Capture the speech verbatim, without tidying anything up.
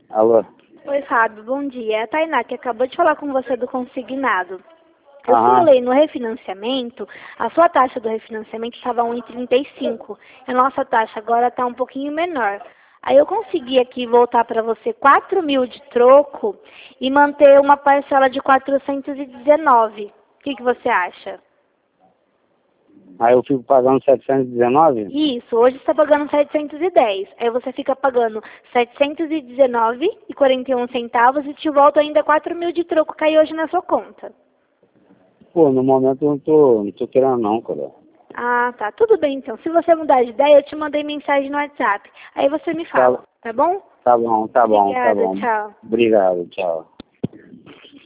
Alô? Oi, Fábio, bom dia. É a Tainá, que acabou de falar com você do consignado. Eu Aham. falei no refinanciamento, a sua taxa do refinanciamento estava um vírgula trinta e cinco. A nossa taxa agora está um pouquinho menor. Aí eu consegui aqui voltar para você quatro mil de troco e manter uma parcela de quatrocentos e dezenove. O que, que você acha? Aí eu fico pagando setecentos e dezenove? Isso, hoje você está pagando setecentos e dez. Aí você fica pagando setecentos e dezenove e quarenta e um centavos e te volta ainda quatro mil de troco cair hoje na sua conta. Pô, no momento eu não tô, não tô querendo não, cara. Ah, tá. Tudo bem, então. Se você mudar de ideia, eu te mandei mensagem no WhatsApp. Aí você me fala, Tá, tá bom? tá bom, tá bom, tá Obrigada, bom. tchau. Obrigado, tchau.